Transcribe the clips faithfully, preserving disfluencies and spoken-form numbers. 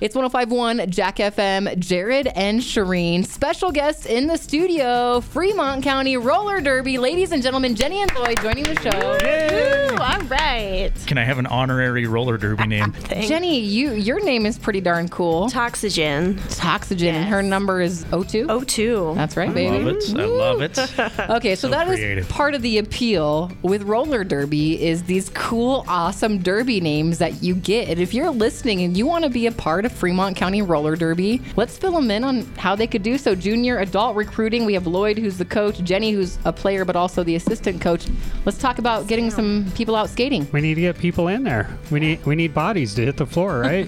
It's one oh five point one Jack F M. Jared and Shireen, special guests in the studio, Fremont County Roller Derby. Ladies and gentlemen, Jenny and Lloyd joining the show. Yay. Ooh, all right. Can I have an honorary roller derby name? Jenny, you your name is pretty darn cool. Toxygen. Toxygen. Yes. And her number is oh two? oh two. That's right, I baby. love it. I love it. Okay, so, So that creative. is part of the appeal with roller derby is these cool, awesome derby names that you get. And if you're listening and you want to be a part of Fremont County Roller Derby, let's fill them in on how they could do so. Junior adult recruiting, we have Lloyd, who's the coach, Jenny, who's a player, but also the assistant coach. Let's talk about getting some people out skating. We need to get people in there. We need we need bodies to hit the floor, right?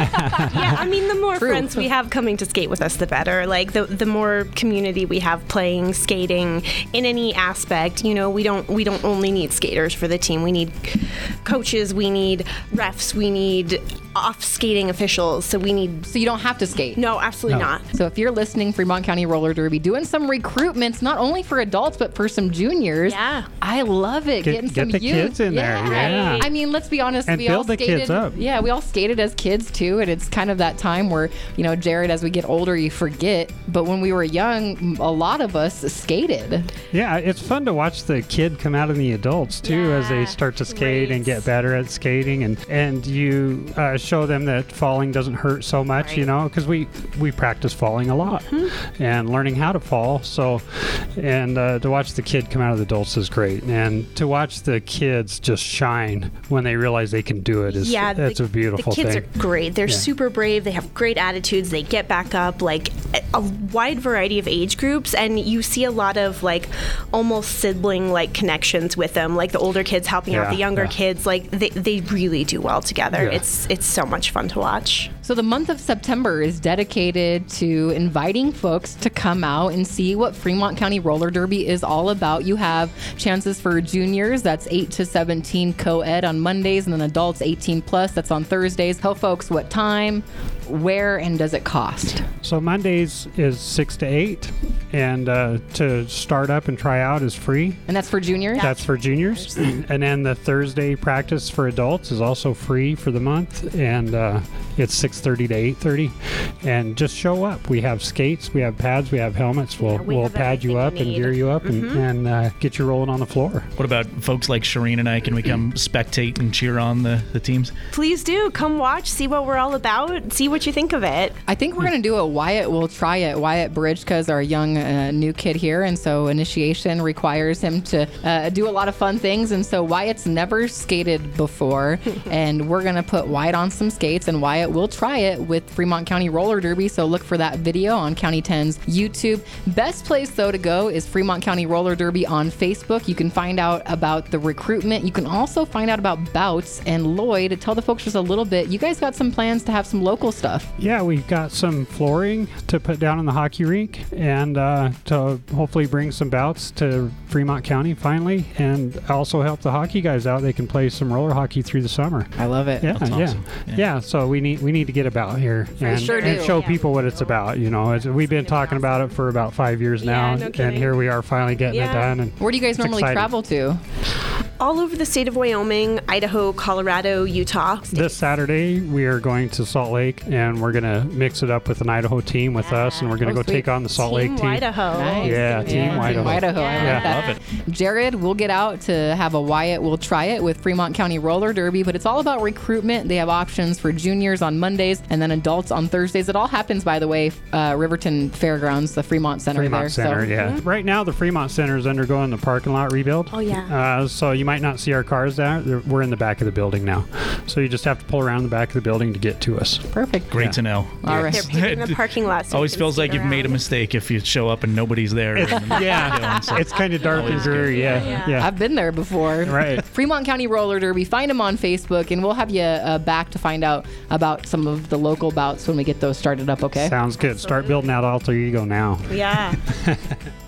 Yeah, I mean, the more True. friends we have coming to skate with us, the better. Like, the the more community we have playing, skating, in any aspect. You know, we don't we don't only need skaters for the team. We need coaches, we need refs, we need off skating officials. So we need... So you don't have to skate. No, absolutely No. not. So if you're listening, Fremont County Roller Derby, doing some recruitments, not only for adults, but for some juniors. Yeah. I love it. Get- Getting get some the youth. kids in there, yeah. I mean, let's be honest. And we all build the skated, kids up. Yeah, we all skated as kids too. And it's kind of that time where, you know, Jared, as we get older, you forget. But when we were young, a lot of us skated. Yeah, it's fun to watch the kid come out in the adults too as they Yeah, start to skate and right. get better at skating, and and you uh, show them that falling doesn't hurt so much, you Right. know, because we we practice falling a lot and learning how to fall. So, and uh, to watch the kid come out of the adults is great, and to watch the kids just shine when they realize they can do it is Yeah, that's the, a beautiful The kids thing. are great. They're Yeah. super brave. They have great attitudes. They get back up. Like, a, a wide variety of age groups, and you see a lot of like almost sibling like connections with them. Like the older kids helping out Yeah, the younger yeah. kids. Like they, they really do well together. Yeah. It's it's so much fun to watch. So the month of September is dedicated to inviting folks to come out and see what Fremont County Roller Derby is all about. You have chances for juniors, that's eight to seventeen co-ed on Mondays, and then adults eighteen plus, that's on Thursdays. Tell folks what time, where, and does it cost? So Mondays is six to eight, and uh, to start up and try out is free. And that's for juniors? That's for juniors. And then the Thursday practice for adults is also free for the month, and uh, it's six thirty to eight thirty. And just show up. We have skates, we have pads, we have helmets. We'll Yeah, we we'll have pad you up everything and you gear need. you up and, and uh, get you rolling on the floor. What about folks like Shireen and I? Can we come spectate and cheer on the, the teams? Please do come watch, see what we're all about, see what you think of it. I think we're going to do a Wyatt will try it. Wyatt Bridgeka is our young uh, new kid here, and so initiation requires him to uh, do a lot of fun things. And so Wyatt's never skated before, and we're going to put Wyatt on some skates, and Wyatt will try it with Fremont County Roller Derby. So look for that video on County ten's YouTube. Best place, though, to go is Fremont County Roller Derby on Facebook. You can find out about the recruitment. You can also find out about bouts. And Lloyd, tell the folks just a little bit. You guys got some plans to have some local stuff. Yeah, we've got some flooring to put down in the hockey rink, and uh, to hopefully bring some bouts to Fremont County finally, and also help the hockey guys out. They can play some roller hockey through the summer. I love it. Yeah, That's yeah. awesome. yeah, Yeah. So we need we need to get about here and, sure and do. show Yeah. people what it's about. You know, it's, we've been talking about it for about five years now, Yeah, no and kidding. here we are finally getting Yeah. it done. And Where do you guys it's normally exciting. travel to? All over the state of Wyoming, Idaho, Colorado, Utah. This Saturday, we are going to Salt Lake, and we're going to mix it up with an Idaho team with us, and we're going to Oh, go sweet. take on the Salt Team Lake team. Idaho. Nice. Yeah, Team Idaho. Idaho. I Yeah. like that. Love it. Jared, we'll get out to have a Wyatt. We'll try it with Fremont County Roller Derby, but it's all about recruitment. They have options for juniors on Mondays and then adults on Thursdays. It all happens, by the way, uh, Riverton Fairgrounds, the Fremont Center Fremont there. Center, so, yeah. Right now, the Fremont Center is undergoing the parking lot rebuild. Oh, yeah. Uh, so you might not see our cars there. They're- We're in the back of the building now. So you just have to pull around the back of the building to get to us. Perfect. Great Yeah. to know. All right. They're picking the parking lot. So Always we can feels like skate you've made a around. mistake if you show up and nobody's there. Yeah, so- it's kind of dark and Always good. dreary. Yeah, Yeah. yeah. I've been there before. Right. Fremont County Roller Derby. Find them on Facebook, and we'll have you uh, back to find out about some of the local bouts when we get those started up, okay? Sounds good. Start building that alter ego now. Yeah.